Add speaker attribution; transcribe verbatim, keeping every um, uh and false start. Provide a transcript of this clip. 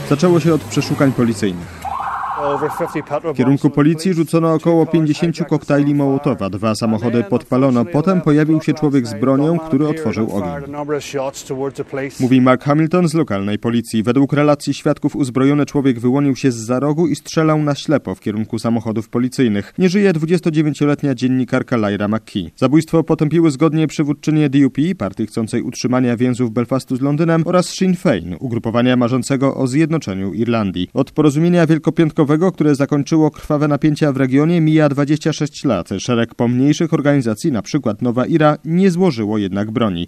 Speaker 1: Zaczęło się od przeszukań policyjnych. W kierunku policji rzucono około pięćdziesięciu koktajli Mołotowa, dwa samochody podpalono, potem pojawił się człowiek z bronią, który otworzył ogień. Mówi Mark Hamilton z lokalnej policji. Według relacji świadków uzbrojony człowiek wyłonił się zza rogu i strzelał na ślepo w kierunku samochodów policyjnych. Nie żyje dwudziestodziewięcioletnia dziennikarka Lyra McKee. Zabójstwo potępiły zgodnie przywódczynie D U P, partii chcącej utrzymania więzów Belfastu z Londynem, oraz Sinn Féin, ugrupowania marzącego o zjednoczeniu Irlandii. Od porozumienia wielkopiątkowego, które zakończyło krwawe napięcia w regionie, mija dwadzieścia sześć lat. Szereg pomniejszych organizacji, na przykład Nowa Ira, nie złożyło jednak broni.